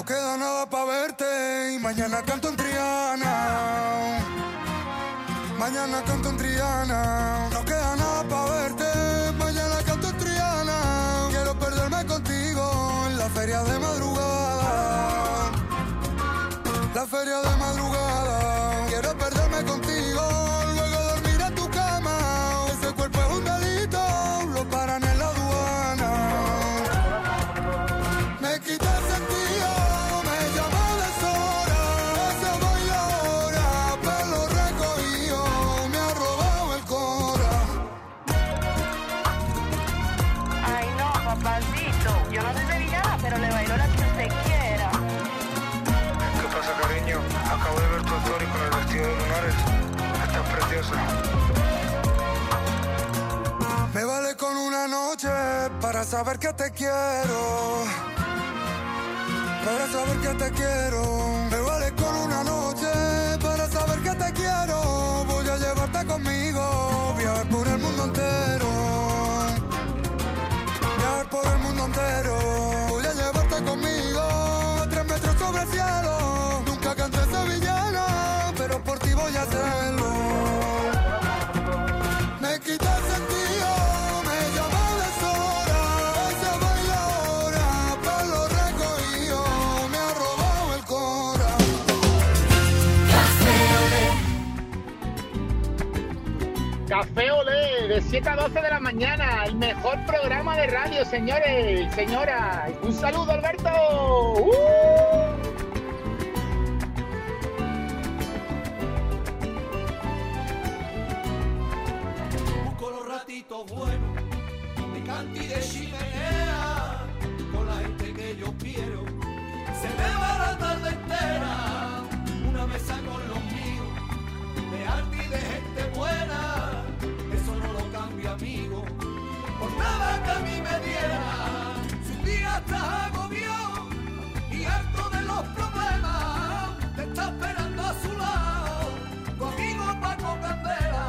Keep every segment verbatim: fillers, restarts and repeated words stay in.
No queda nada pa' verte y mañana canto en Triana. Mañana canto en Triana. No queda nada pa' verte, mañana canto en Triana. Quiero perderme contigo en la feria de madrugada. La feria de madrugada. Quiero perderme contigo, luego dormir en tu cama. Ese cuerpo es un delito, lo paran en la aduana. Me quita el sentido, me llama de sola. Se baila ahora, pelo recogido, me ha robado el cora. Ay no, papacito, yo no sé de nada, pero le bailo la que usted quiera. ¿Qué pasa, cariño? Acabo de ver tu story con el vestido de lunares. Estás preciosa. Me vale con una noche para saber que te quiero. Para saber que te quiero. Me vale con una noche para saber que te quiero. Voy a llevarte conmigo, viajar por el mundo entero. Viajar por el mundo entero. Voy a llevarte conmigo a tres metros sobre el cielo. Nunca canté sevillana, pero por ti voy a hacerlo. Me quita el sentido, me llama de sola. Se baila ahora, pelo recogido, me ha robado el cora. Café Olé, de siete a doce de la mañana, el mejor programa de radio, señores y señoras. Un saludo, Alberto. ¡Uh! Bueno, de canti de chimenea, con la gente que yo quiero, se me va la tarde entera, una mesa con los míos, de arte y de gente buena, eso no lo cambio, amigo, por nada que a mí me diera, si un día estás agobiado y harto de los problemas, te está esperando a su lado, tu amigo Paco Candela.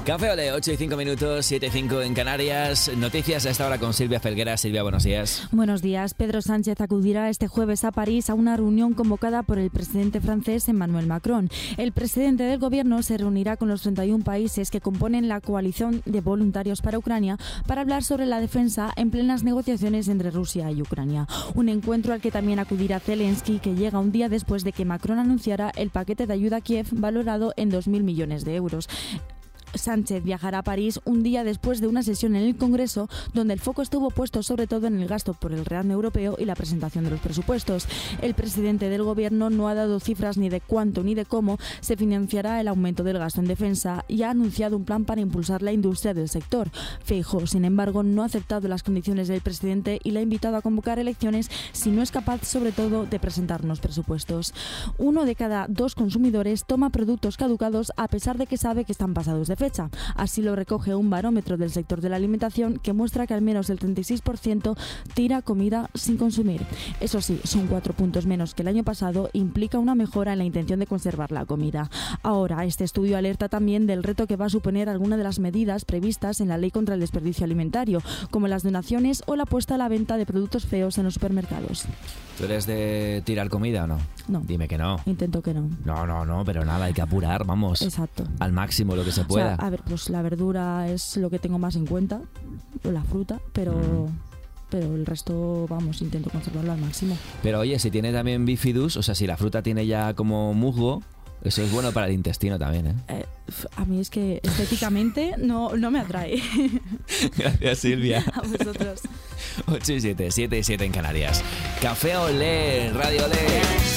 Café Olé, ocho y cinco minutos, siete y cinco en Canarias. Noticias a esta hora con Silvia Felguera. Silvia, buenos días. Buenos días. Pedro Sánchez acudirá este jueves a París a una reunión convocada por el presidente francés Emmanuel Macron. El presidente del gobierno se reunirá con los treinta y uno países que componen la coalición de voluntarios para Ucrania para hablar sobre la defensa en plenas negociaciones entre Rusia y Ucrania. Un encuentro al que también acudirá Zelensky, que llega un día después de que Macron anunciara el paquete de ayuda a Kiev valorado en dos mil millones de euros. Sánchez viajará a París un día después de una sesión en el Congreso donde el foco estuvo puesto sobre todo en el gasto por el rearme europeo y la presentación de los presupuestos. El presidente del gobierno no ha dado cifras ni de cuánto ni de cómo se financiará el aumento del gasto en defensa y ha anunciado un plan para impulsar la industria del sector. Feijóo, sin embargo, no ha aceptado las condiciones del presidente y le ha invitado a convocar elecciones si no es capaz, sobre todo, de presentar unos presupuestos. Uno de cada dos consumidores toma productos caducados a pesar de que sabe que están pasados de fecha. Así lo recoge un barómetro del sector de la alimentación que muestra que al menos el treinta y seis por ciento tira comida sin consumir. Eso sí, son cuatro puntos menos que el año pasado e implica una mejora en la intención de conservar la comida. Ahora, este estudio alerta también del reto que va a suponer alguna de las medidas previstas en la Ley contra el Desperdicio Alimentario, como las donaciones o la puesta a la venta de productos feos en los supermercados. ¿Tú eres de tirar comida o no? No. Dime que no. Intento que no. No, no, no, pero nada, hay que apurar, vamos. Exacto. Al máximo lo que se pueda. O sea, a ver, pues la verdura es lo que tengo más en cuenta, o la fruta, pero... Mm. pero el resto, vamos, intento conservarlo al máximo. Pero oye, si tiene también bifidus, o sea, si la fruta tiene ya como musgo, eso es bueno para el intestino también, ¿eh? eh a mí es que estéticamente no, no me atrae. Gracias, Silvia. A vosotros. ocho y siete, siete y siete en Canarias. Café Olé, Radio Olé.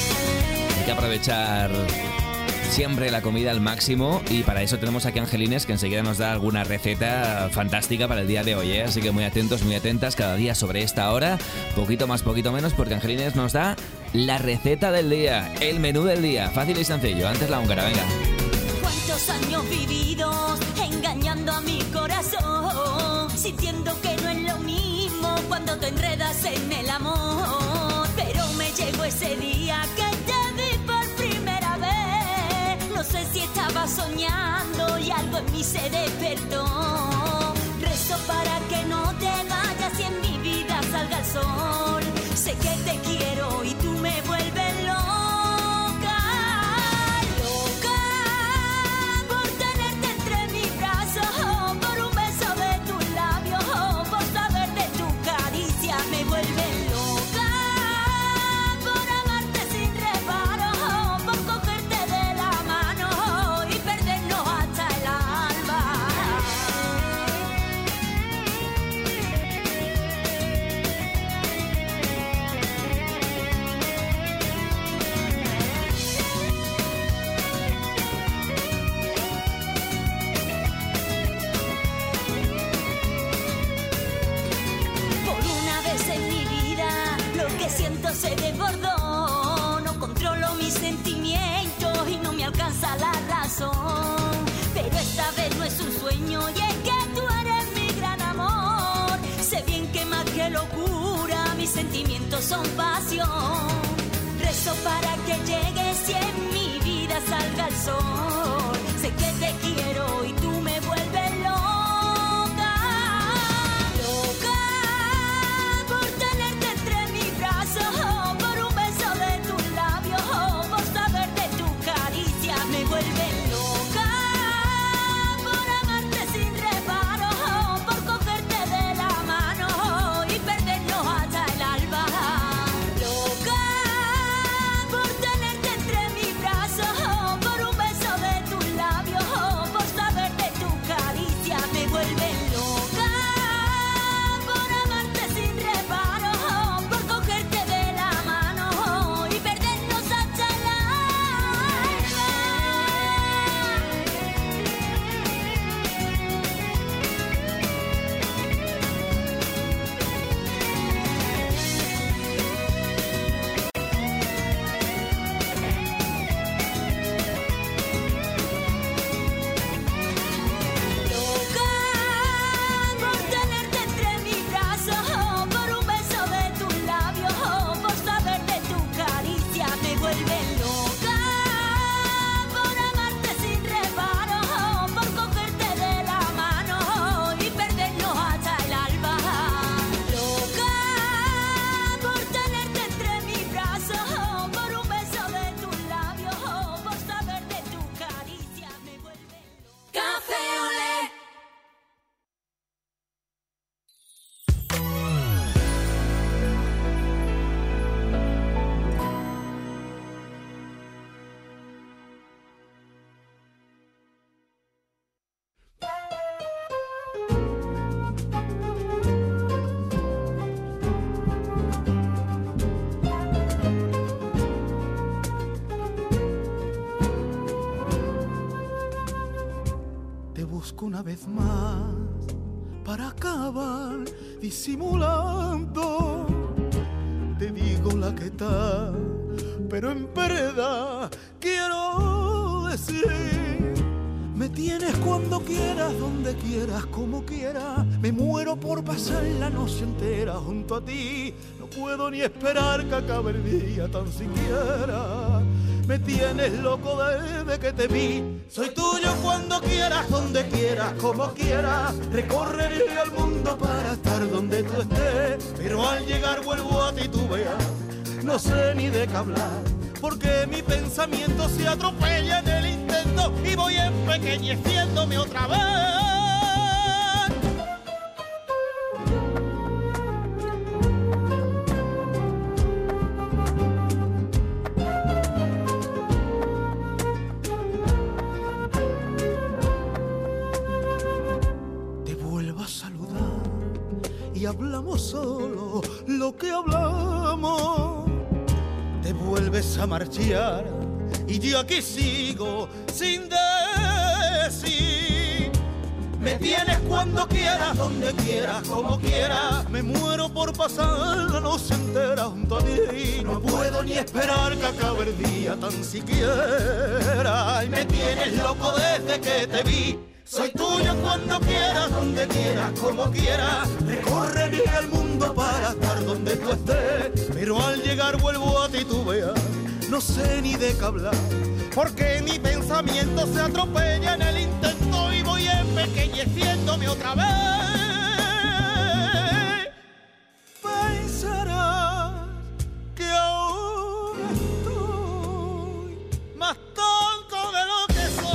Hay que aprovechar siempre la comida al máximo y para eso tenemos aquí a Angelines, que enseguida nos da alguna receta fantástica para el día de hoy, ¿eh? Así que muy atentos, muy atentas cada día sobre esta hora, poquito más, poquito menos, porque Angelines nos da la receta del día, el menú del día, fácil y sencillo. Antes la húngara, venga. ¿Cuántos años vividos engañando a mi corazón? Sintiendo que no es lo mismo cuando te enredas en el amor. Pero me llegó ese día que te vi por primera vez. No sé si estaba soñando y algo en mí se despertó. Rezo para que no te vayas y en mi vida salga el sol. Sé que te quiero y tú me vuelves loca, loca por tenerte entre mis brazos, por un beso de tus labios, por saber de tu caricia. Me vuelves loca por amarte sin reparo, por cogerte de la mano y perdernos hasta el alba. Por una vez en mi vida lo que siento se desbordó. No controlo mis sentimientos y no me alcanza la razón. Pero esta vez no es un sueño y es que tú eres mi gran amor. Sé bien que más que locura mis sentimientos son pasión. Rezo para que llegues y en mi vida salga el sol. Sé que te quiero y tú me vuelves loca, loca por tenerte entre mis brazos, por un beso de tus labios, por saber de tu caricia. Me vuelves loca por amarte sin reparo, por cogerte de la mano y perdernos hasta el alba. Loca busco una vez más para acabar disimulando. Te digo la que está, pero en verdad quiero decir, me tienes cuando quieras, donde quieras, como quieras. Me muero por pasar la noche entera junto a ti. No puedo ni esperar que acabe el día tan siquiera. Me tienes loco desde que te vi. Soy tuyo cuando quieras, donde quieras, como quieras. Recorreré al mundo para estar donde tú estés. Pero al llegar vuelvo a ti, tú veas, no sé ni de qué hablar, porque mi pensamiento se atropella en el intento y voy empequeñeciéndome otra vez. Te vuelvo a saludar y hablamos solo lo que hablamos. Te vuelves a marchar y yo aquí sigo sin decir. Me tienes cuando quieras, donde quieras, como quieras. Me muero por pasar la noche entera junto a ti. No puedo ni esperar que acabe el día tan siquiera. Y me tienes loco desde que te vi. Soy tuyo cuando quieras, donde quieras, como quieras. Recorreré el mundo para estar donde tú estés. Pero al llegar vuelvo a ti, tú veas, no sé ni de qué hablar, porque mi pensamiento se atropella en el intento y voy empequeñeciéndome otra vez. Pensarás que ahora estoy más tonto de lo que soy.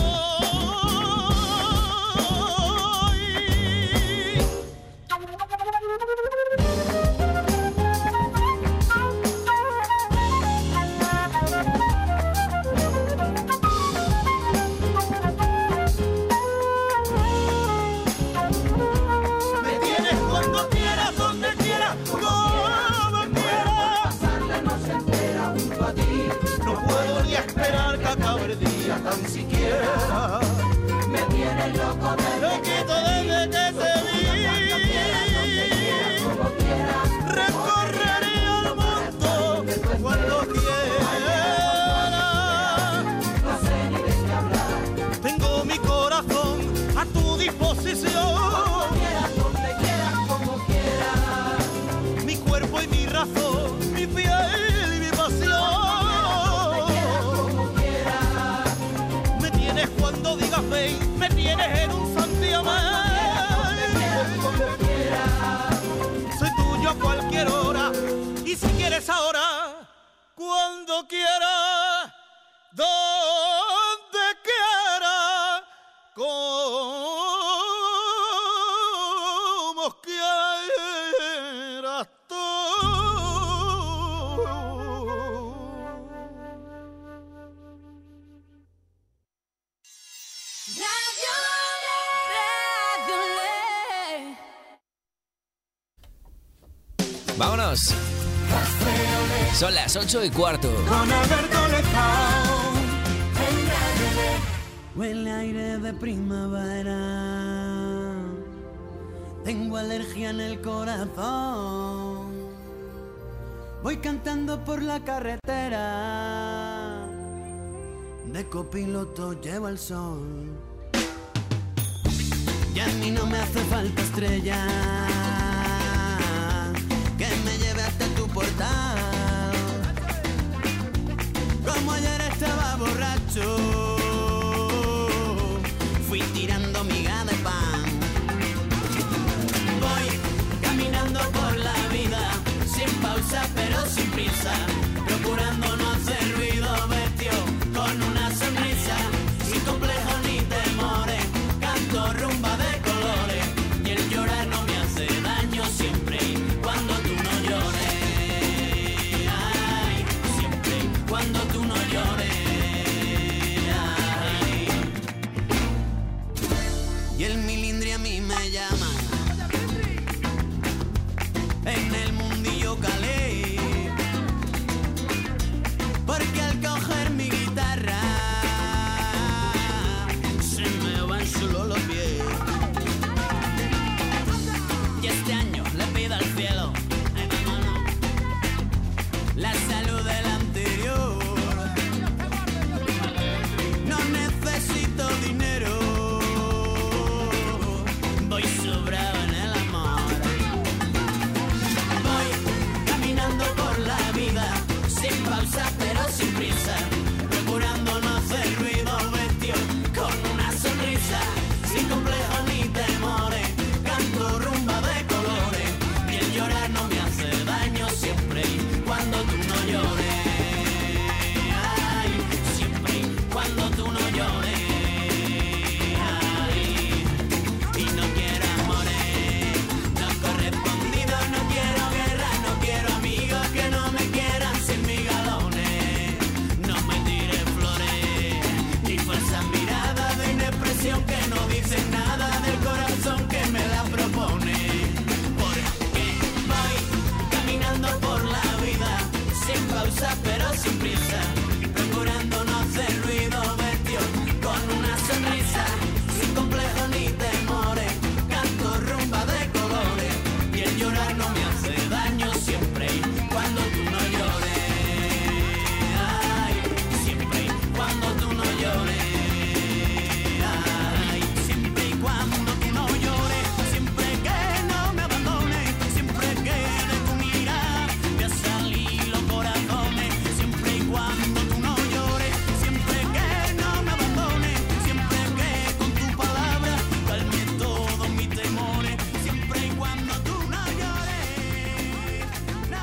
Esperar que acabe el día tan siquiera. Me tienes loco loquito desde que te vi. Recorrería el mundo cuando quiera. No sé ni de qué hablar. Tengo mi corazón a tu disposición. Como quieras, donde quieras, como quieras. Mi cuerpo y mi razón, mi piel y mi pasión. Cuando digas ven, me tienes en un santiamén. Soy tuyo a cualquier hora, y si quieres ahora, cuando quieras, donde quieras, como quieras tú. ¡Vámonos! Son las ocho y cuarto. Con Alberto Lezao. Huele aire de primavera. Tengo alergia en el corazón. Voy cantando por la carretera. De copiloto llevo el sol. Y a mí no me hace falta estrella que me lleve hasta tu portal. Como ayer estaba borracho, fui tirando miga de pan. Voy caminando por la vida, sin pausa pero sin prisa, procurando no hacer ruido, vestido con una sonrisa, sin complejos ni temores, canto rumba de colores, y el llorar no me hace daño siempre cuando tú no llores. Ay, siempre cuando tú no llores. Ay. pausa pero sin prisa, procurando no hacer ruido, vestido con una sonrisa, sin complejo ni temores, canto rumba de colores, y el llorar no me hace daño siempre y cuando tú no llores, ay, siempre y cuando tú no llores, ay, siempre y cuando tú no llores, siempre que no me abandones, siempre que de tu mirada me salí los corazones, siempre y cuando tú no llores, siempre que no me abandones, siempre que con tu palabra calme todos mis temores, siempre y cuando tú no llores, no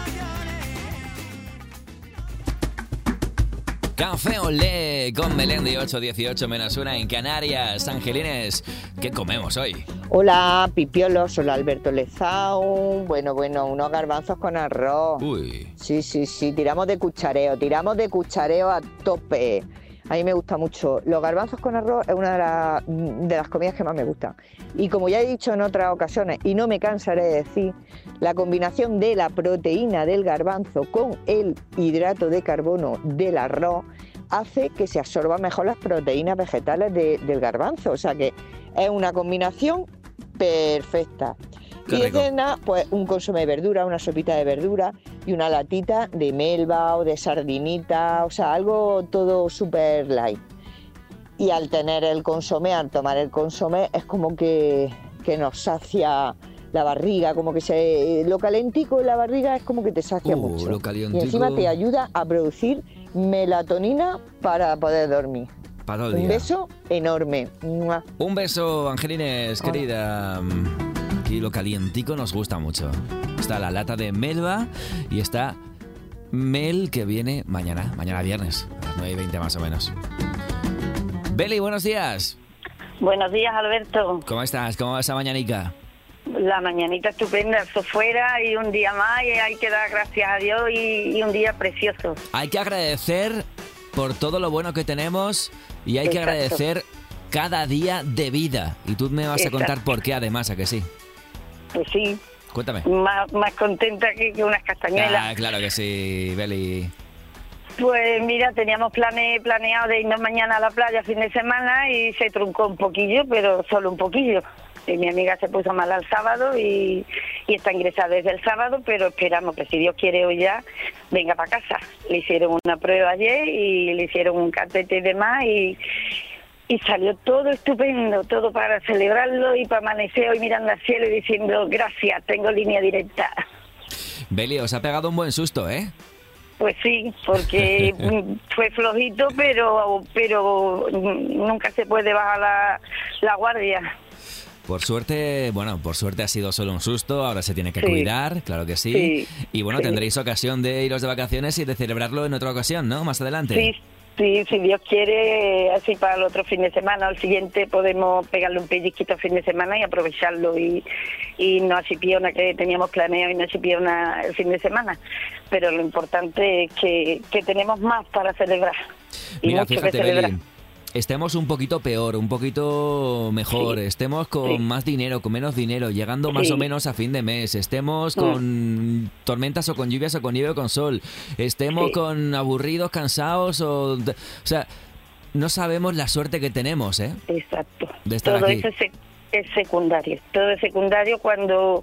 llores. Café Olé con Melendi, ocho dieciocho menos una en Canarias. Angelines, ¿qué comemos hoy? Hola, pipiolos, hola Alberto Lezao. Bueno, bueno, unos garbanzos con arroz. Uy. Sí, sí, sí, tiramos de cuchareo, tiramos de cuchareo a tope. A mí me gusta mucho. Los garbanzos con arroz es una de, la- de las comidas que más me gustan. Y como ya he dicho en otras ocasiones, y no me cansaré de decir, la combinación de la proteína del garbanzo con el hidrato de carbono del arroz hace que se absorban mejor las proteínas vegetales de- del garbanzo. O sea que es una combinación perfecta. Qué Y de rico. cena, pues un consomé de verdura, una sopita de verdura y una latita de melva o de sardinita, o sea, algo todo súper light. Y al tener el consomé, al tomar el consomé, es como que, que nos sacia la barriga, como que se lo calentico de la barriga es como que te sacia Uh, mucho. lo Y calientico. encima te ayuda a producir melatonina para poder dormir. Para todo el Un día. beso enorme. ¡Mua! Un beso, Angelines, querida. Aquí lo calientico nos gusta mucho. Está la lata de melva y está Mel que viene mañana, mañana viernes, a las nueve y veinte más o menos. Beli, buenos días. Buenos días, Alberto. ¿Cómo estás? ¿Cómo va esa mañanica? La mañanita estupenda, eso fuera y un día más y hay que dar gracias a Dios y, y un día precioso. Hay que agradecer por todo lo bueno que tenemos y hay que Exacto. agradecer cada día de vida. Y tú me vas a contar Exacto. por qué, además, ¿a que sí? Pues sí, Cuéntame. más, más contenta que, que unas castañuelas. Ah, claro que sí, Beli. Pues mira, teníamos plane, planeado de irnos mañana a la playa fin de semana y se truncó un poquillo, pero solo un poquillo. Y mi amiga se puso mal al sábado y, y está ingresada desde el sábado, pero esperamos que si Dios quiere hoy ya venga para casa. Le hicieron una prueba ayer y le hicieron un catete y demás y, y salió todo estupendo, todo para celebrarlo y para amanecer hoy mirando al cielo y diciendo gracias, tengo línea directa. Beli, os ha pegado un buen susto, ¿eh? Pues sí, porque mm, fue flojito, pero pero mm, nunca se puede bajar la, la guardia. Por suerte, bueno, por suerte ha sido solo un susto, ahora se tiene que Sí. cuidar, claro que sí. Sí, Y bueno, sí. tendréis ocasión de iros de vacaciones y de celebrarlo en otra ocasión, ¿no? Más adelante. Sí, sí, si Dios quiere, así para el otro fin de semana o el siguiente podemos pegarle un pellizquito fin de semana y aprovecharlo y, y no así piona que teníamos planeado y no así piona el fin de semana. Pero lo importante es que, que tenemos más para celebrar. Y Mira, mucho fíjate, que celebrar. Beli, estemos un poquito peor, un poquito mejor, Sí. estemos con Sí. más dinero, con menos dinero, llegando más Sí. o menos a fin de mes, estemos Mm. con tormentas o con lluvias o con nieve o con sol, estemos Sí. con aburridos, cansados o... O sea, no sabemos la suerte que tenemos, ¿eh? Exacto. De estar Todo aquí. eso es, sec- es secundario. Todo es secundario cuando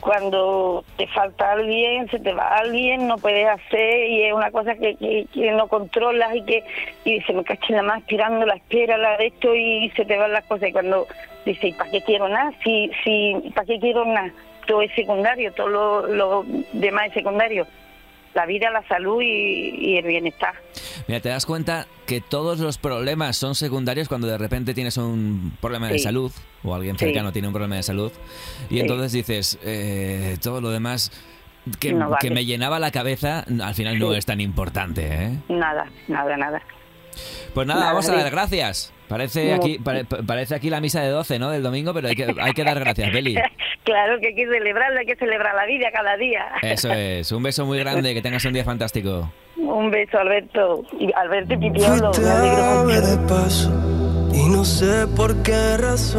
cuando te falta alguien, se te va alguien, no puedes hacer y es una cosa que, que, que no controlas y que y se me cacha la más esperando la espera, la de esto y se te van las cosas. Y cuando dices, ¿para qué quiero nada? Si, si, ¿para qué quiero nada? Todo es secundario, todo lo, lo demás es secundario. La vida, la salud y, y el bienestar. Mira, te das cuenta que todos los problemas son secundarios cuando de repente tienes un problema de Sí. salud o alguien Sí. cercano tiene un problema de salud y Sí. entonces dices, eh, todo lo demás que, No vale. que me llenaba la cabeza al final no Sí. es tan importante, ¿eh? Nada, nada, nada. Pues nada, Nada, vamos a Beli. dar gracias. Parece No. aquí, pare- parece aquí la misa de doce, ¿no? Del domingo, pero hay que, hay que dar gracias, Beli. Claro que hay que celebrarlo, hay que celebrar la vida cada día. Eso es. Un beso muy grande, que tengas un día fantástico. Un beso, Alberto. Y Alberto y Pipiolo, Fuiste me alegro ave mucho. de paso y no sé por qué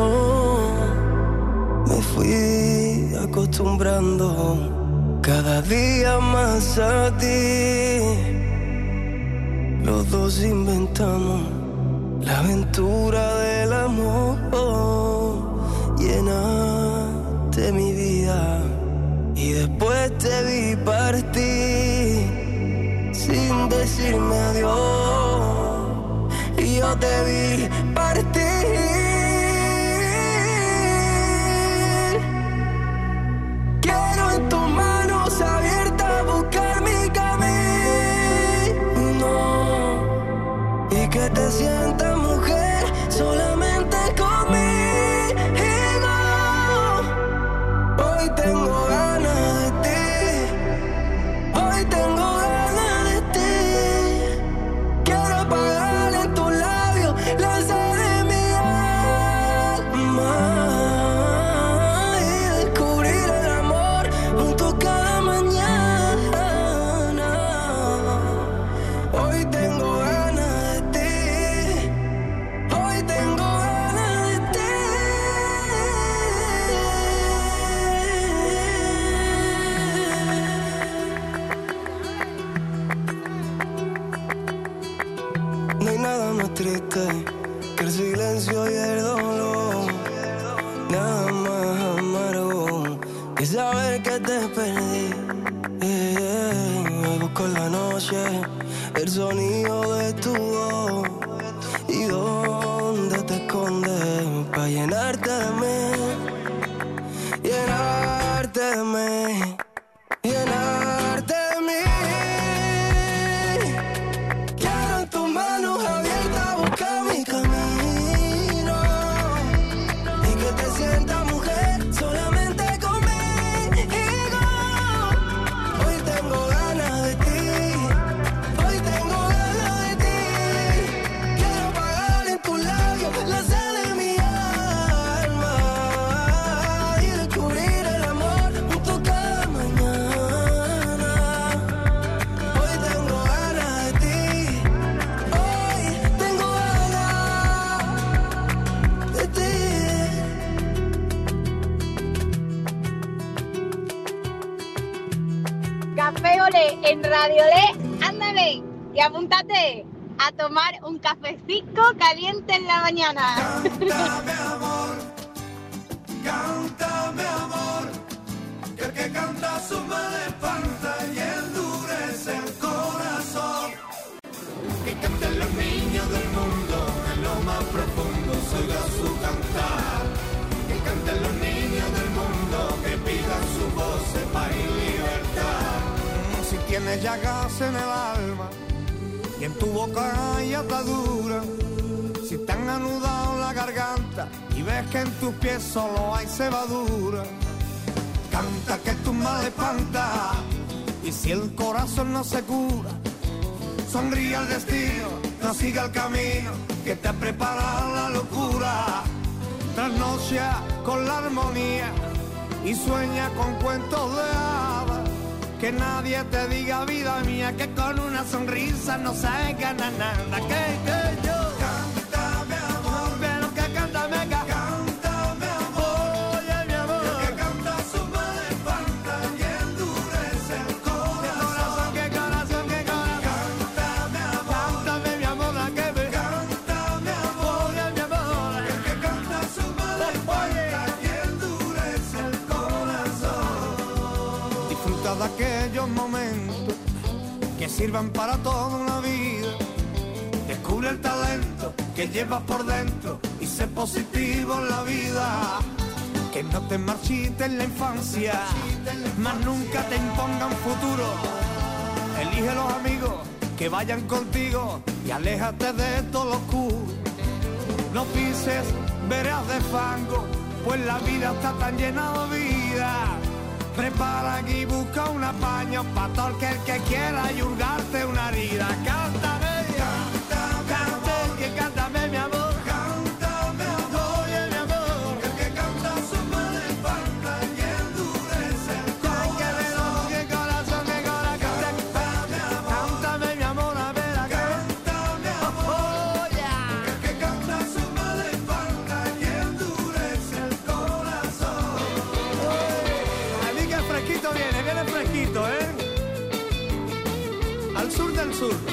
razón me fui acostumbrando cada día más a ti. dos inventamos la aventura del amor. Llenaste mi vida y después te vi partir sin decirme adiós. Y yo te vi partir. Quiero en tus manos abiertas buscar mi camino y que te sientas mujer solamente conmigo. Hoy tengo ganas de ti, hoy tengo ganas de ti. Quiero apagar en tus labios la sed de mi alma y descubrir el amor junto cada mañana. Hoy tengo ganas de ti, hoy tengo ganas de ti. No hay nada más triste que el silencio y el dolor. Nada más amargo que saber que te perdí. Eh, hoy busco en la noche el sonido de tu voz. ¿Y dónde te escondes para llenarte de mí? Llenarte de mí, llenarte de mí. Quiero en tus manos abiertas buscar mi camino y que te sientas mujer solamente conmigo. Hoy tengo ganas de ti, hoy tengo ganas de ti. Quiero apagar en tus labios la sed de mi alma y descubrir el amor junto cada mañana. Hoy tengo ganas de ti, hoy tengo ganas de ti. Café Olé en Radio Olé, ándale y apúntate a tomar un cafecito caliente en la mañana. Cántame amor, cántame amor, que el que canta suma de espanta y endurece el corazón. Que canten los niños del mundo en lo más profundo, se oiga su cantar. Que canten los niños del mundo, que pidan su voz de paz y libertad. Si tienes llagas en el alma y en tu boca hay atadura, si te han anudado la garganta y ves que en tus pies solo hay cebadura, canta que tu mal espanta. Y si el corazón no se cura, sonríe al destino, no siga el camino que te ha preparado la locura. Trasnocha con la armonía y sueña con cuentos de hadas. Que nadie te diga, vida mía, que con una sonrisa no se gana nada. Que, que yo cántame amor, pero que cántame acá. Cántame amor, oye mi amor, que el que canta suma de espanta y endurece el corazón. Que corazón, que corazón, cántame amor, cántame mi amor, la que me cántame amor, oye mi amor, que el que canta suma de espanta y endurece el corazón. Disfruta de aquellos momentos que sirvan para toda una vida. Descubre el talento que llevas por dentro y sé positivo en la vida. Que no te marchites en la infancia, más nunca te impongan futuro. Elige los amigos que vayan contigo y aléjate de todo lo oscuro. No pises veredas de fango, pues la vida está tan llena de vida. Prepara aquí, busca un apaño pa' todo el que, el que quiera yurgarte una herida. Cántame, cántame, cántame, que cántame mi amor. Cántame amor, oye mi amor, que el que canta suma de espanta y endurece el corazón. Que de loco, que corazón, que corazón. Cántame amor, cántame mi amor, a ver acá. Cántame amor, oh, yeah. Que el que canta suma de espanta y endurece el corazón. Fresquito viene, viene fresquito, ¿eh? Al sur del sur.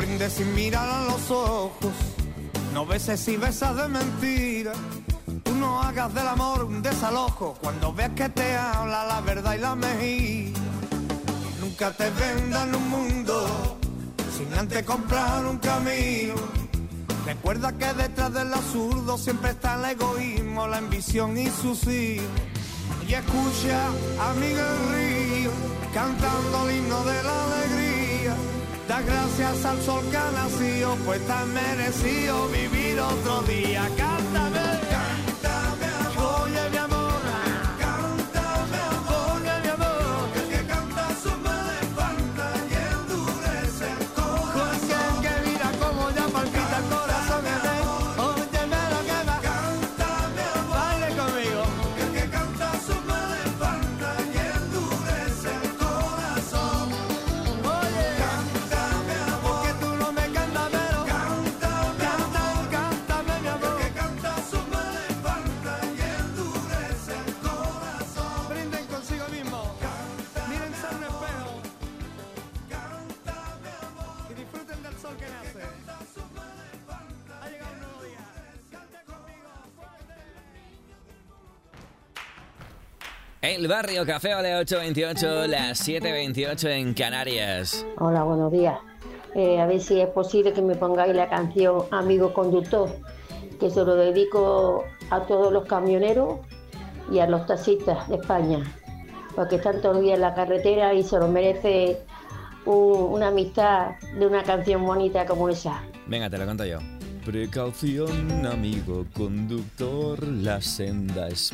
rinde sin mirar a los ojos, no beses y besas de mentira. Tú no hagas del amor un desalojo cuando veas que te habla la verdad y la mejilla. Nunca te vendan un mundo sin antes comprar un camino. Recuerda que detrás del absurdo siempre está el egoísmo, la ambición y sus hijos. Y escucha a Miguel Río cantando el himno de la alegría. Da gracias al sol que ha nacido, pues tan merecido vivir otro día. Cántame, cántame, amor. Oye, mi amor, cántame, amor. Oye, mi amor, que el que canta sube de espalda y endurece el corazón. Porque el que mira como ya palpita el corazón en él. Óyeme lo que va. Cántame, amor. Baile conmigo. Que el que canta sube de espalda y endurece el corazón. Oye, cántame, amor. Que tú no me cantas, pero cántame, cántame, cántame, mi amor. Que el que canta sube de espalda y endurece el corazón. Brinden consigo mismo. Mírense en un espejo. Cántame, amor. Y disfruten del sol que nace. Ha llegado un nuevo día. Cante conmigo fuerte. El barrio Café Ole ocho veintiocho, las siete veintiocho en Canarias. Hola, buenos días. Eh, a ver si es posible que me pongáis la canción Amigo Conductor, que se lo dedico a todos los camioneros y a los taxistas de España, porque están todos los días en la carretera y se lo merece un- una amistad de una canción bonita como esa. Venga, te lo canto yo. Precaución, amigo conductor, la senda es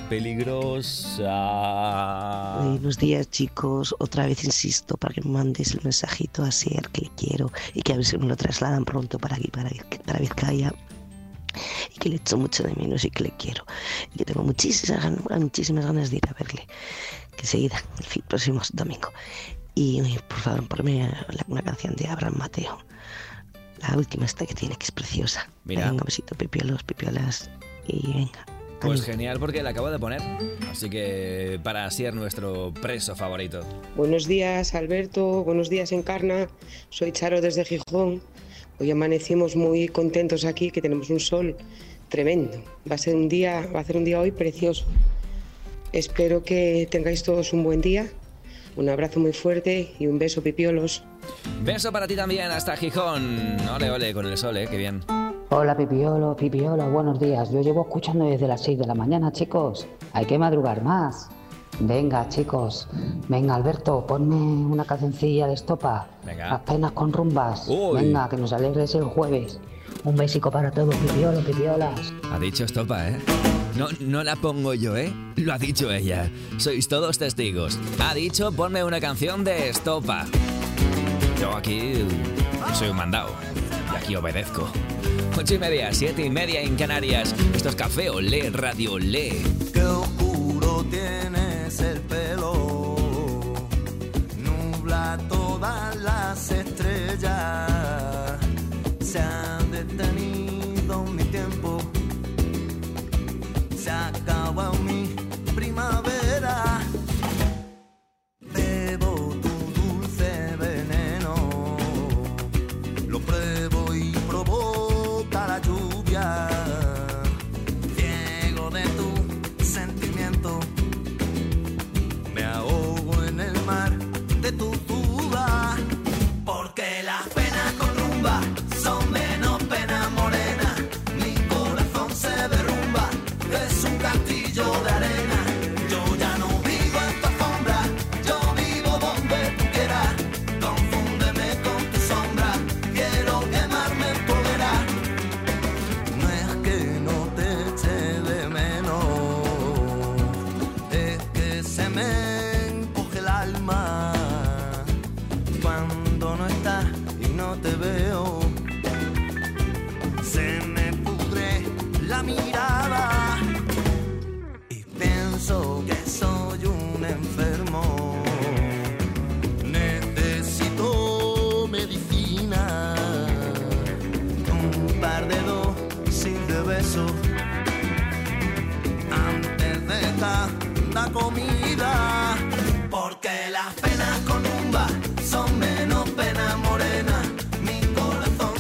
peligrosa. Buenos días, chicos. Otra vez insisto para que me mandes el mensajito a Sier que le quiero y que a ver si me lo trasladan pronto para aquí, para, para Vizcaya. Y que le echo mucho de menos y que le quiero. Y que tengo muchísimas, ganas- muchísimas ganas de ir a verle. Que seguida, el fin- próximo domingo. Y oye, por favor, ponme la- una canción de Abraham Mateo. La última esta que tiene, que es preciosa. Mira. Venga, un besito, pipiolos, pipiolas. Y venga. Pues genial, porque la acabo de poner. Así que para ser nuestro preso favorito. Buenos días, Alberto. Buenos días, Encarna. Soy Charo desde Gijón. Hoy amanecimos muy contentos aquí, que tenemos un sol tremendo. Va a ser un día, va a ser un día hoy precioso. Espero que tengáis todos un buen día. Un abrazo muy fuerte y un beso, pipiolos. Beso para ti también, hasta Gijón. Ole, ole, con el sol, eh, qué bien. Hola Pipiolo, Pipiolo, buenos días. Yo llevo escuchando desde las seis de la mañana, chicos. Hay que madrugar más. Venga, chicos. Venga, Alberto, ponme una cancioncilla de estopa. Venga. Las penas con rumbas. Uy. Venga, que nos alegres el jueves. Un besico para todos, Pipiolo, Pipiolas. Ha dicho estopa, ¿eh? No, no la pongo yo, ¿eh? Lo ha dicho ella. Sois todos testigos. Ha dicho, ponme una canción de estopa. Yo aquí soy un mandado. Y aquí obedezco. Ocho y media, siete y media en Canarias. Esto es Café Olé, Radio Olé. Qué oscuro tienes el pelo, nubla todas las estrellas. Se ha detenido mi tiempo, se acaba mi primavera. Bebo tu dulce veneno, lo pruebo y provoca la lluvia. Ciego de tu sentimiento, me ahogo en el mar de tu duda. Porque las penas con rumba son menos pena morena. Mi corazón se derrumba, es un castillo de arena. Yo ya no vivo en tu alfombra, yo vivo donde tú quieras. Confúndeme con tu sombra, quiero quemarme en tu hoguera. No es que no te eche de menos, es que se me encoge el alma cuando no estás y no te veo. Se me pudre la mirada y pienso que soy un enfermo. Necesito medicina, un par de dosis de besos antes de cada comida. Porque las penas con rumba son menos pena morena. Mi corazón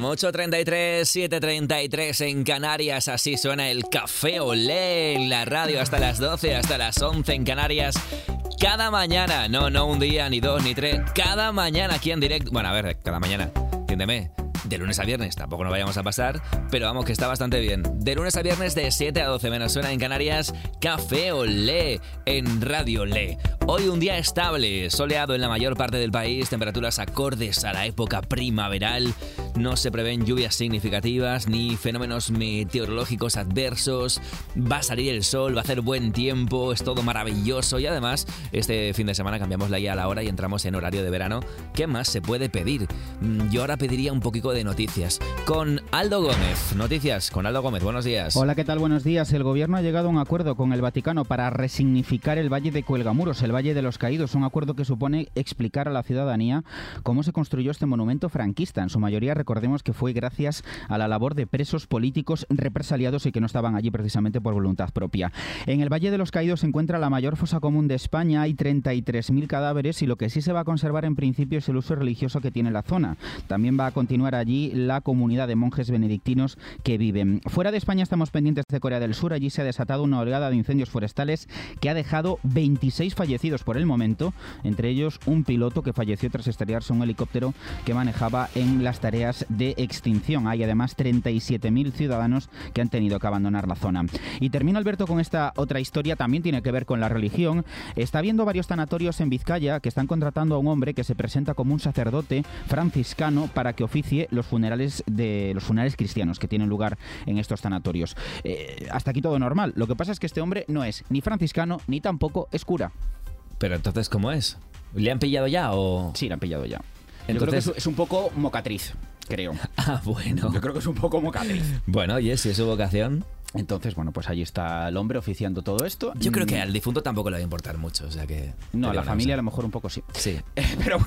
ocho treinta y tres, siete treinta y tres en Canarias. Así suena el Café Olé en la radio hasta las doce, hasta las once en Canarias. Cada mañana, no, no un día, ni dos, ni tres. Cada mañana aquí en directo. Bueno, a ver, cada mañana, entiéndeme. De lunes a viernes, tampoco nos vayamos a pasar, pero vamos que está bastante bien. De lunes a viernes de siete a doce menos suena en Canarias Café Olé en Radio Olé. Hoy un día estable, soleado en la mayor parte del país, temperaturas acordes a la época primaveral. No se prevén lluvias significativas ni fenómenos meteorológicos adversos. Va a salir el sol, va a hacer buen tiempo, es todo maravilloso y además este fin de semana cambiamos la guía a la hora y entramos en horario de verano. ¿Qué más se puede pedir? Yo ahora pediría un poquito de noticias con Aldo Gómez. Noticias con Aldo Gómez, buenos días. Hola, ¿qué tal? Buenos días. El gobierno ha llegado a un acuerdo con el Vaticano para resignificar el Valle de Cuelgamuros, el Valle de los Caídos, un acuerdo que supone explicar a la ciudadanía cómo se construyó este monumento franquista. En su mayoría, recordemos que fue gracias a la labor de presos políticos represaliados y que no estaban allí precisamente por voluntad propia. En el Valle de los Caídos se encuentra la mayor fosa común de España, hay treinta y tres mil cadáveres y lo que sí se va a conservar en principio es el uso religioso que tiene la zona. También va a continuar allí la comunidad de monjes benedictinos que viven. Fuera de España estamos pendientes de Corea del Sur. Allí se ha desatado una oleada de incendios forestales que ha dejado veintiséis fallecidos por el momento, entre ellos un piloto que falleció tras estrellarse un helicóptero que manejaba en las tareas de extinción. Hay además treinta y siete mil ciudadanos que han tenido que abandonar la zona. Y termino, Alberto, con esta otra historia, también tiene que ver con la religión. Está habiendo varios tanatorios en Vizcaya que están contratando a un hombre que se presenta como un sacerdote franciscano para que oficie los funerales de los funerales cristianos que tienen lugar en estos tanatorios. Eh, hasta aquí todo normal. Lo que pasa es que este hombre no es ni franciscano ni tampoco es cura. Pero entonces, ¿cómo es? ¿Le han pillado ya o...? Sí, le han pillado ya. Entonces... Yo creo que es, es un poco mocatriz, creo. Ah, bueno. Yo creo que es un poco mocatriz. Bueno, oye, si es su vocación... Entonces, bueno, pues allí está el hombre oficiando todo esto. Yo creo que al difunto tampoco le va a importar mucho, o sea que... No, a la familia a lo mejor un poco sí. Sí. Eh, pero...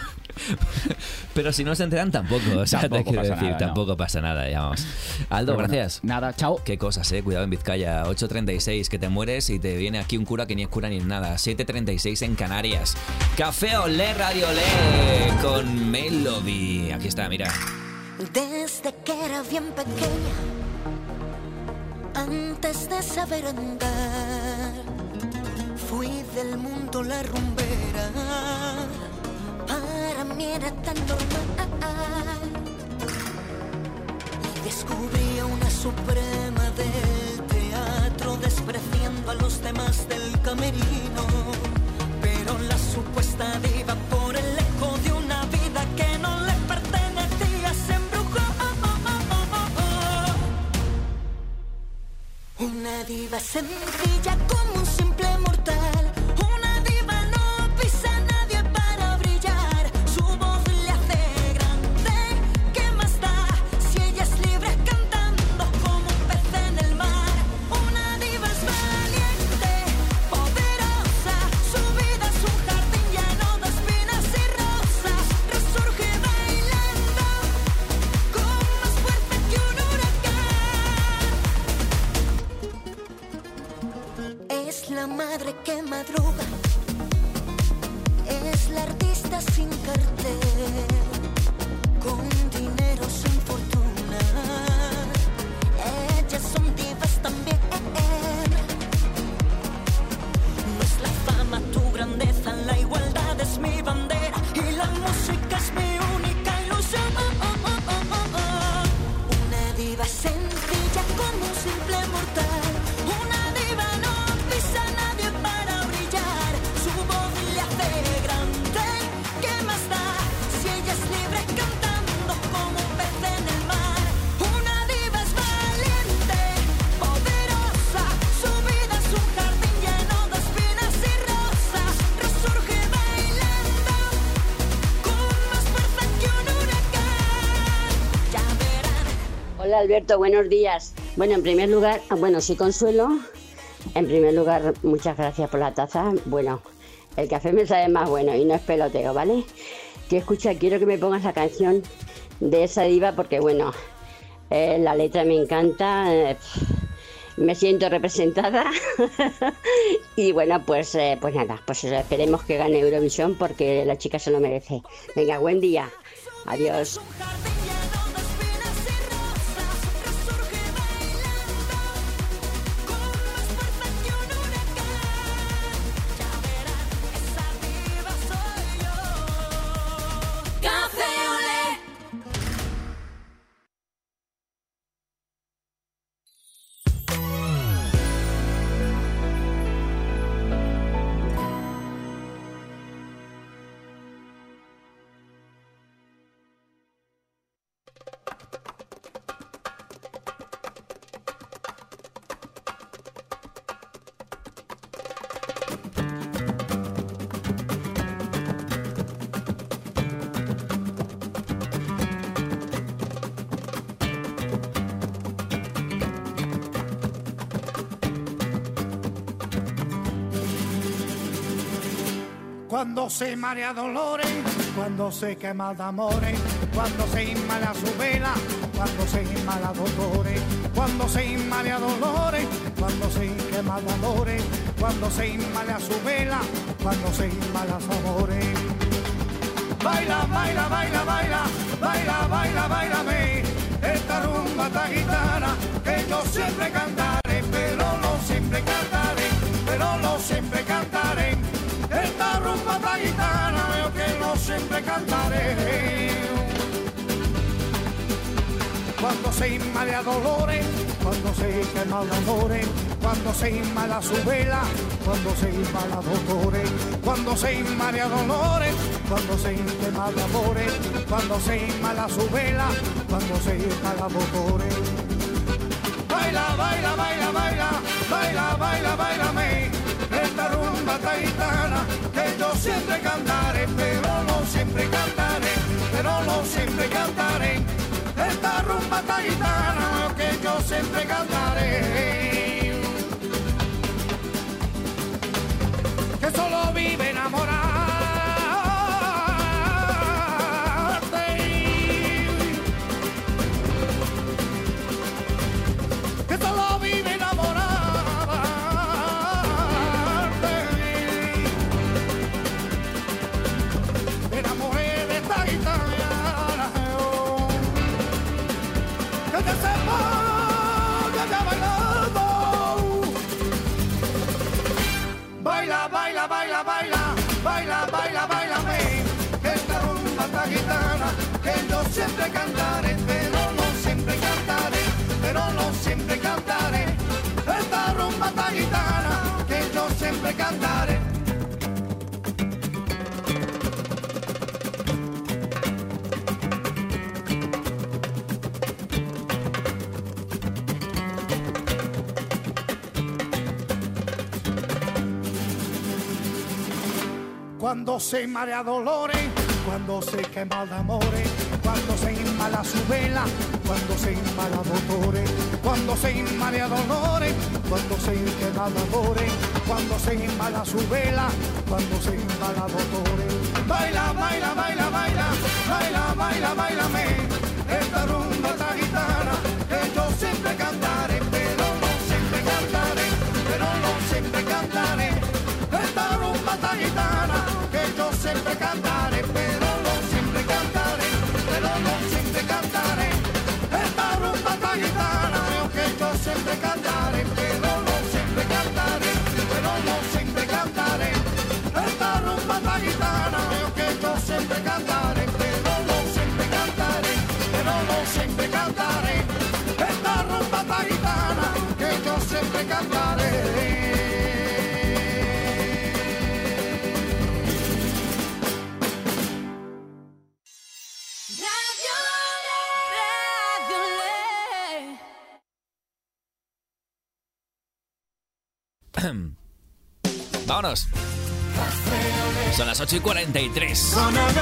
Pero si no se enteran tampoco, o sea, tampoco te quiero pasa decir, nada, tampoco no. pasa nada, ya vamos. Aldo, bueno, gracias. Nada, chao. Qué cosas, eh, cuidado en Vizcaya. ocho treinta y seis, que te mueres y te viene aquí un cura que ni es cura ni nada. siete treinta y seis en Canarias. Café Olé, Radio Olé, con Melody. Aquí está, mira. Desde que era bien pequeña, antes de saber andar, fui del mundo la rumbera. Para mí era tan normal. Y descubrí a una suprema del teatro, despreciando a los demás del camerino. Pero la supuesta diva, por el eco de una vida que no le pertenecía, se embrujó. Una diva sencilla como un simple mortal. Una diva no pisa a nadie para brillar. Su voz le hace grande. ¿Qué más da si ella es libre cantando como un pez en el mar? Una diva es valiente, poderosa. Su vida es un jardín lleno de espinas y rosas. Resurge bailando con más fuerza que un huracán. Es la madre que madruga, es la artista sin cartel, con dinero sin fortuna. Ellas son divas también. No es la fama tu grandeza, la igualdad es mi bandera y la música es mi única ilusión. Una diva sencilla como un simple mortal. Una diva no pisa a nadie para brillar. Su voz le hace grande. ¿Qué más da si ella es libre cantando como un pez en el mar? Una diva es valiente, poderosa. Su vida es un jardín lleno de espinas y rosas. Resurge bailando con más fuerza que un huracán. Ya verán. Hola Alberto, buenos días. Bueno, en primer lugar, ah, bueno, sí, Consuelo. En primer lugar, muchas gracias por la taza. Bueno, el café me sabe más bueno y no es peloteo, ¿vale? Que escucha, quiero que me pongas la canción de esa diva porque, bueno, eh, la letra me encanta, eh, me siento representada y bueno, pues, eh, pues nada, pues esperemos que gane Eurovisión porque la chica se lo merece. Venga, buen día. Adiós. Un jardín lleno de espinas Cuando se marea dolores, cuando se quema de amores, cuando se inmala su vela, cuando se inmala dolores, cuando se inmala dolores, cuando se quema de amores, cuando se inmala su vela, cuando se inmala amores. Baila, baila, baila, baila, baila, baila, bailame, esta rumba, esta gitana, que yo siempre cantaré, pero no siempre cantaré, pero no siempre cantaré. Esta rumba esta gitana, veo que no siempre cantaré. Cuando se inmala dolores, cuando se quema de amores, cuando se inmala su vela, cuando se inmala dolores, cuando se inmala dolores, cuando se quema de amores, cuando se inmala su vela, cuando se inmala dolores. Baila, baila, baila, baila, baila, baila, bailame, esta rumba esta gitana, que yo siempre cantaré, pero no siempre cantaré, pero no siempre cantaré. Esta rumba esta gitana, que yo siempre cantaré. Que solo vive enamorarte, que solo vive enamorarte. Me enamoré de esta gitana. Que te sepa que te bailando. Baila, baila, baila, baila, baila, baila, bailame, esta rumba esta gitana, que yo siempre cantaré, pero no siempre cantaré, pero no siempre cantaré. Esta rumba esta gitana, que yo siempre cantaré. Cuando se marea dolores, cuando se quema de amores, cuando se inmala su vela, cuando se inmala dolores, cuando se inmala dolores, cuando se quema de amores, cuando se inmala su vela, cuando se inmala dolores. Baila, baila, baila, baila, baila, baila, bailame, esta rumba esta gitana, que yo siempre cantaré, pero no siempre cantaré, pero no siempre cantaré. Esta rumba esta gitana, que yo siempre cantaré, pero no siempre cantaré, pero no siempre cantaré. Esta rumba esta gitana, que yo siempre cantaré, pero no siempre cantaré, pero no siempre cantaré. Esta rumba esta gitana, que yo siempre cantaré, pero no siempre cantaré, pero no siempre cantaré. Esta rumba esta gitana, que yo siempre cantaré. Vámonos. Son las ocho y cuarenta y tres.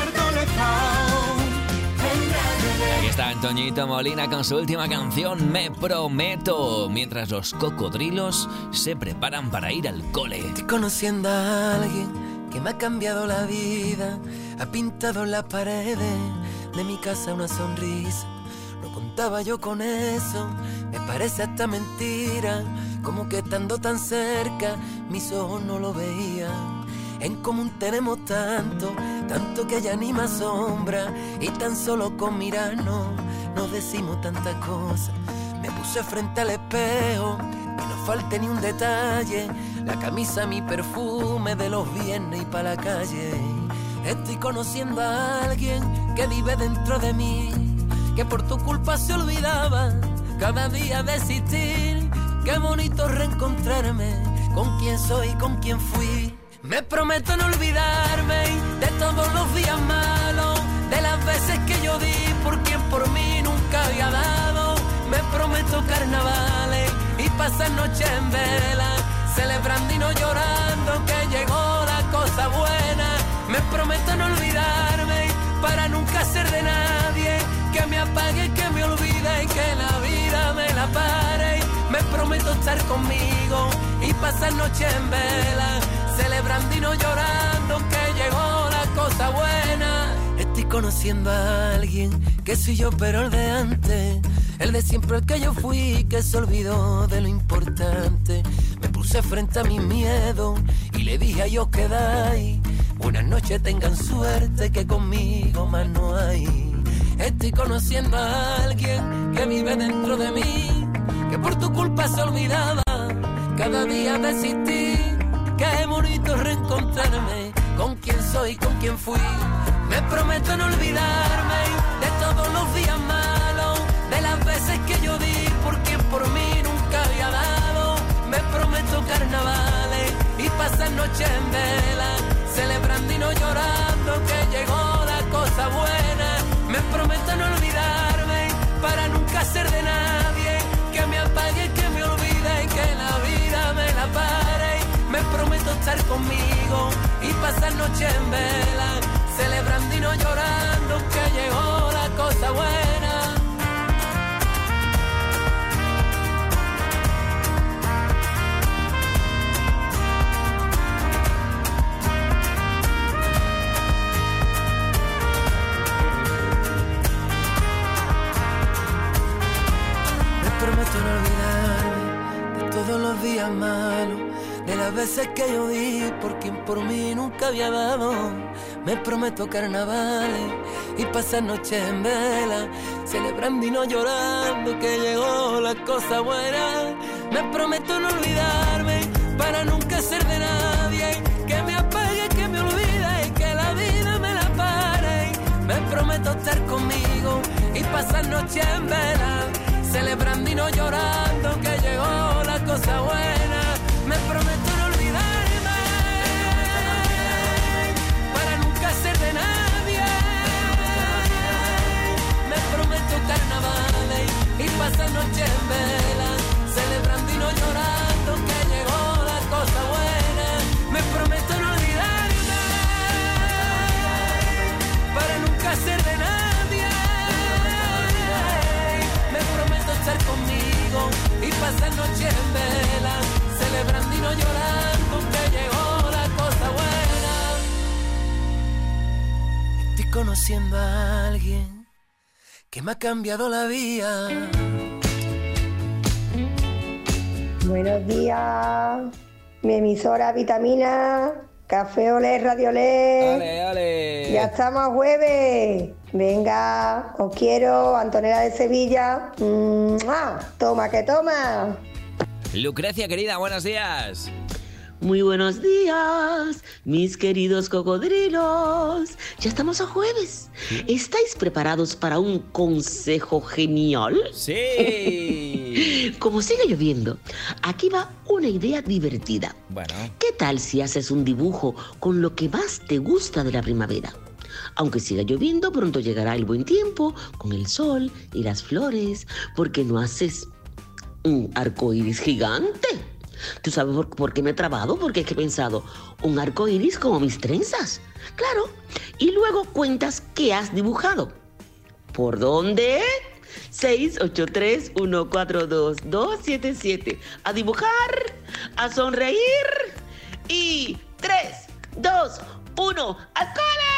Aquí está Antoñito Molina con su última canción, Me Prometo, mientras los cocodrilos se preparan para ir al cole. Estoy conociendo a alguien que me ha cambiado la vida, ha pintado en las paredes de mi casa una sonrisa. No contaba yo con eso, me parece hasta mentira, como que estando tan cerca mis ojos no lo veían. En común tenemos tanto, tanto que ya ni me asombra, y tan solo con mirarnos nos decimos tantas cosas. Me puse frente al espejo, que no falte ni un detalle, la camisa, mi perfume de los viernes y pa' la calle. Estoy conociendo a alguien que vive dentro de mí, que por tu culpa se olvidaba cada día de existir. Qué bonito reencontrarme con quien soy, con quien fui. Me prometo no olvidarme de todos los días malos, de las veces que yo di por quien por mí nunca había dado. Me prometo carnavales y pasar noches en vela, celebrando y no llorando que llegó la cosa buena. Me prometo no olvidarme para nunca ser de nadie, que me apague, que me olvide y que la vida me la pare. Me prometo estar conmigo y pasar noches en vela, celebrando y no llorando que llegó la cosa buena. Estoy conociendo a alguien que soy yo pero el de antes, el de siempre, el que yo fui, que se olvidó de lo importante. Me puse frente a mi miedo y le dije a ellos quedáis. Buenas noches, tengan suerte, que conmigo más no hay. Estoy conociendo a alguien que vive dentro de mí, que por tu culpa se olvidaba cada día de existir. Qué bonito reencontrarme con quien soy, con quien fui. Me prometo no olvidarme de todos los días malos, de las veces que yo di por quien por mí nunca había dado. Me prometo carnavales y pasar noches en vela, celebrando y no llorando que llegó la cosa buena. Me prometo no olvidarme para nunca ser de nadie, que me apague, que me olvide y que la vida me la pare. Me prometo estar conmigo y pasar noches en vela, celebrando y no llorando que llegó la cosa buena. Prometo no olvidarme de todos los días malos, de las veces que yo di por quien por mí nunca había dado. Me prometo carnavales y pasar noches en vela, celebrando y no llorando que llegó la cosa buena. Me prometo no olvidarme para nunca ser de nadie, que me apague, que me olvide y que la vida me la pare. Me prometo estar conmigo y pasar noches en vela, celebrando y no llorando que llegó la cosa buena. Me prometo no olvidarme para nunca ser de nadie. Me prometo carnavales y pasar noches en vela, celebrando y no llorando que llegó la cosa buena. Me prometo no olvidarme para nunca ser de nadie. Me prometo estar conmigo y pasar noches en vela, celebrando y no llorando que llegó la cosa buena. Estoy conociendo a alguien que me ha cambiado la vida. Buenos días, mi emisora Vitamina, Café Olé, Radio Olé. Ale, ale. Ya estamos a jueves. Venga, os quiero, Antonella de Sevilla. ¡Mua! Toma que toma. Lucrecia, querida, buenos días. Muy buenos días, mis queridos cocodrilos. Ya estamos a jueves. ¿Estáis preparados para un consejo genial? Sí. Como sigue lloviendo, aquí va una idea divertida. Bueno. ¿Qué tal si haces un dibujo con lo que más te gusta de la primavera? Aunque siga lloviendo, pronto llegará el buen tiempo, con el sol y las flores. ¿Por qué no haces un arco iris gigante? ¿Tú sabes por, por qué me he trabado? Porque es que he pensado, un arco iris como mis trenzas. Claro. Y luego cuentas qué has dibujado. ¿Por dónde? seis ocho tres, uno cuatro dos, dos siete siete. A dibujar, a sonreír. Y tres, dos, uno, ¡al cole!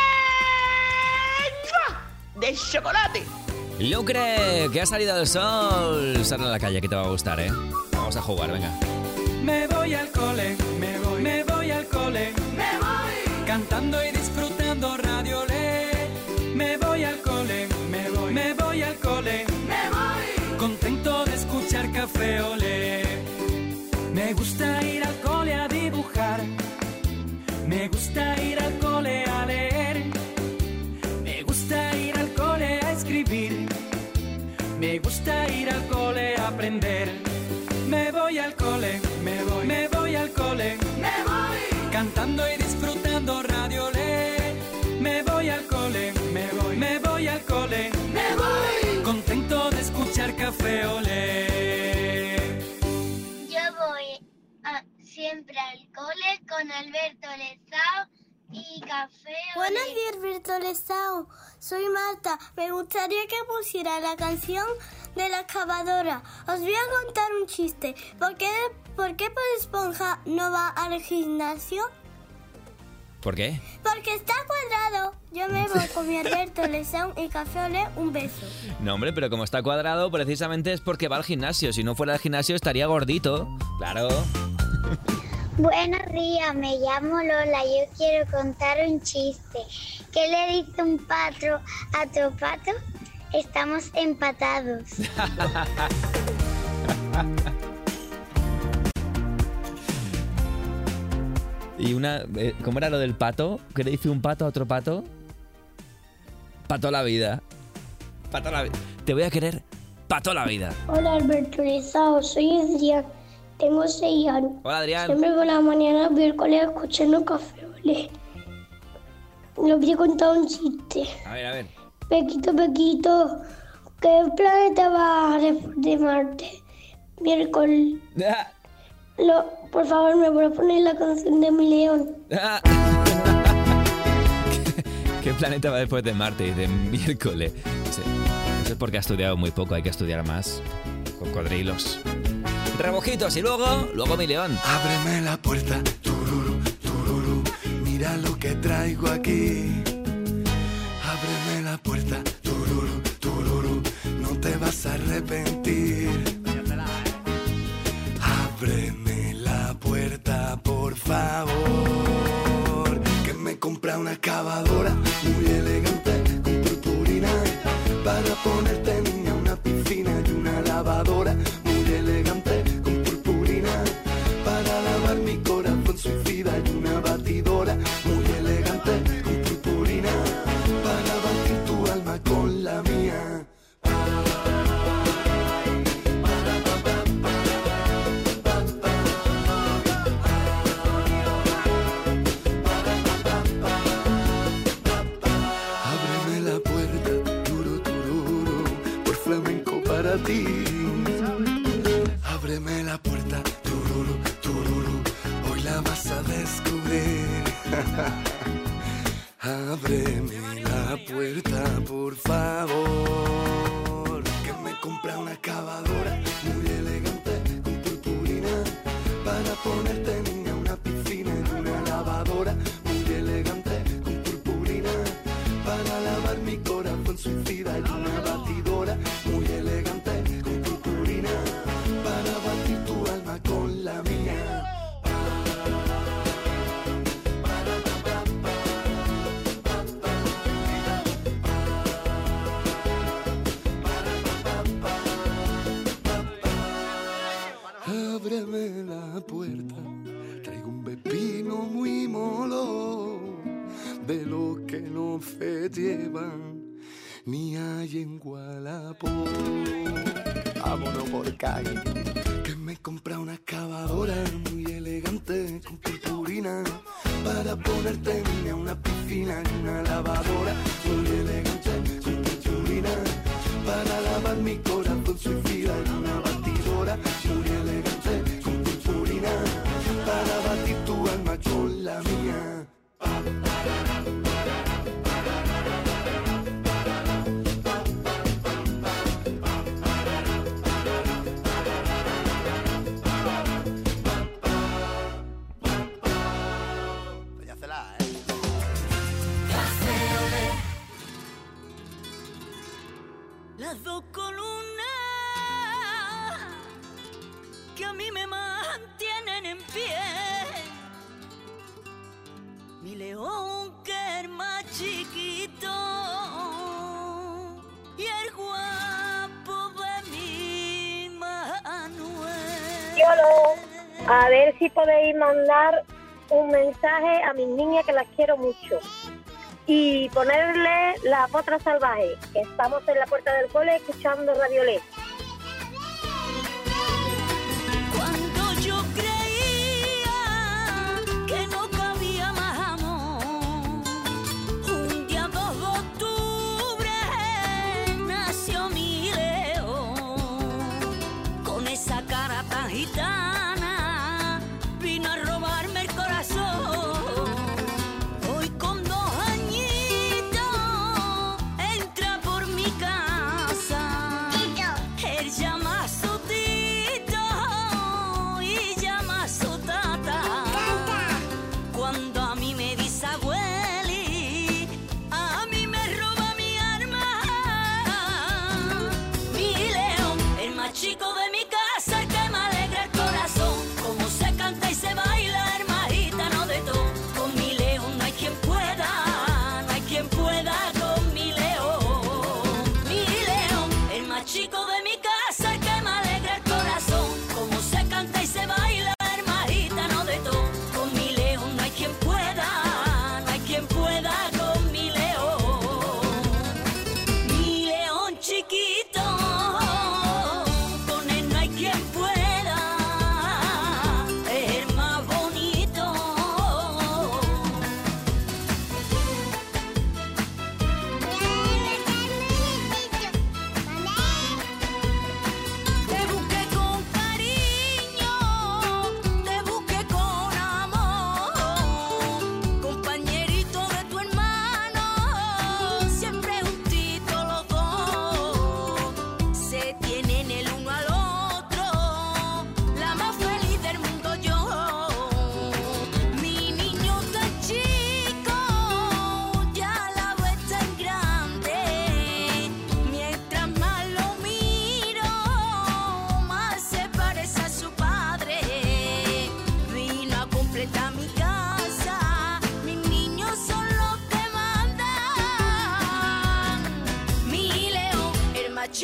¡De chocolate! Lucre, que ha salido el sol. Sal a la calle, que te va a gustar, ¿eh? Vamos a jugar, venga. Me voy al cole, me voy, me voy al cole, me voy, cantando y disfrutando Radio Olé. Me voy al cole, me voy, me voy al cole, me voy, contento de escuchar Café Olé. Me gusta ir al cole a dibujar, me gusta ir al cole a leer, me gusta ir al cole a escribir, me gusta ir al cole a aprender. Me voy al cole, me voy, me voy al cole, me voy, cantando y disfrutando Radio Olé. Me voy al cole, me voy, me voy al cole, me voy, contento de escuchar Café Olé. Yo voy a, siempre al cole con Alberto Lezao y Café Olé. Buenos días, Alberto Lezao. Soy Marta. Me gustaría que pusiera la canción de la excavadora. Os voy a contar un chiste. ¿Por qué, por qué Bob Esponja no va al gimnasio? ¿Por qué? Porque está cuadrado. Yo me voy con mi Alberto Lezaun y Café Olé, un beso. No, hombre, pero como está cuadrado, precisamente es porque va al gimnasio. Si no fuera al gimnasio estaría gordito. Claro. Buenos días, me llamo Lola. Yo quiero contar un chiste. ¿Qué le dice un pato a otro pato? Estamos empatados. Y una... eh, ¿Cómo era lo del pato? ¿Qué le dice un pato a otro pato? Pato la vida. Pato la vida. Te voy a querer pato la vida. Hola Alberto Lezao, soy Adrián, tengo seis años. Hola Adrián. Siempre por la mañana voy al colegio escuchando Café Olé. Le voy a contar un chiste. A ver, a ver. Pequito, Pequito, ¿qué planeta va después de Marte? Miércoles. Lo, por favor, ¿me puedes poner la canción de Mi León? ¿Qué planeta va después de Marte? Dice miércoles. Sí. Eso es porque ha estudiado muy poco, hay que estudiar más. Cocodrilos. Remojitos y luego, luego Mi León. Ábreme la puerta, tururú, tururú, mira lo que traigo aquí. Ábreme la puerta, tururú, tururú, no te vas a arrepentir. Ábreme la puerta, por favor, que me compra una excavadora muy elegante con purpurina para ponerte, niña, una piscina y una lavadora muy elegante con purpurina para lavar mi corazón suicida y una batidora muy elegante con purpurina para batir tu alma con la mía. Para ti, ábreme la puerta, tururú, tururú, hoy la vas a descubrir. Ábreme la puerta, por favor, que me compra una excavadora muy elegante con purpurina para ponerte, niña, una piscina y una lavadora muy elegante con purpurina para lavar mi corazón suicida y una batidora muy elegante con purpurina para batir tu alma con la mía. Ábreme la puerta, traigo un pepino muy molo, de lo que no se llevan ni hay en Gualapó. Vámonos por calle, que me compra una excavadora muy elegante con purpurina para ponerte, niña, una piscina y una lavadora muy elegante con purpurina para lavar mi corazón suicida y una batidora muy elegante con purpurina para batir tu alma con la mía. Las dos columnas que a mí me mantienen en pie. Mi león que es más chiquito y el guapo de mi Manuel. Yolo, a ver si podéis mandar un mensaje a mis niñas que las quiero mucho. Y ponerle la potra salvaje. Estamos en la puerta del cole escuchando Radio Olé. Cuando yo creía que no cabía más amor, un día dos de octubre nació mi león. Con esa cara tan gitana vino a robarme el corazón. Hoy con dos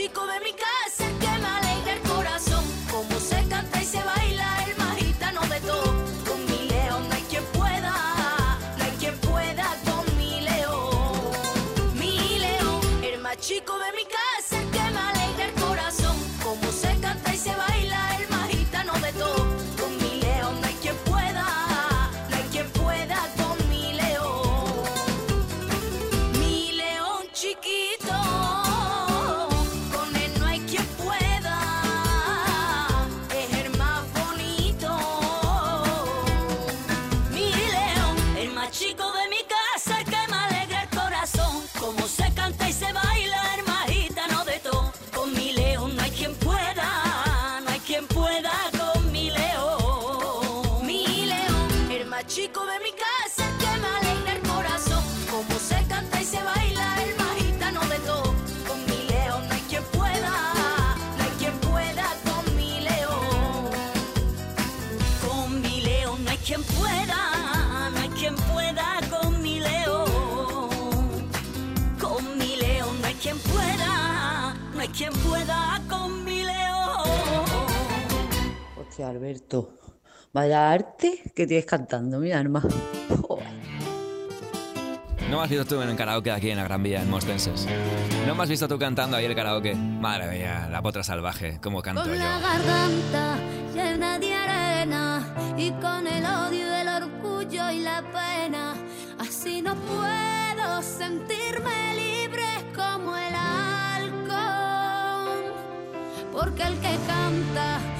chico de mi casa, el que me alegra el corazón. Como se canta y se baila, el más gitano de todo. Con mi león no hay quien pueda, no hay quien pueda con mi león. Mi león, el más chico de mi casa, el que me alegra el corazón. Como se canta y se baila, el más gitano de todo. Con mi león no hay quien pueda, no hay quien pueda con mi león. Mi león chiquito, con él no hay quien pueda, es el más bonito. Mi león, el más chico de mi casa, el que me alegra el corazón. Como se canta y se baila, el más gitano de todo. Con mi león no hay quien pueda, no hay quien pueda con mi león. Mi león, el más chico de mi casa, el que me alegra el corazón. Como se canta y se baila, el más gitano de todo. Con mi león no hay quien pueda, no hay quien pueda con mi león. Con mi león no hay quien pueda, no hay quien pueda con mi león. Con mi león no hay quien pueda, no hay quien pueda con mi león. Hostia, Alberto, vaya arte que tienes cantando, mi arma. No me has visto tú en el karaoke aquí en la Gran Vía, en Mostenses. No me has visto tú cantando ahí el karaoke. Madre mía, la potra salvaje, cómo canto Con yo. la garganta llena de arena y con el odio, el orgullo y la pena, así no puedo sentirme libre como el halcón, porque el que canta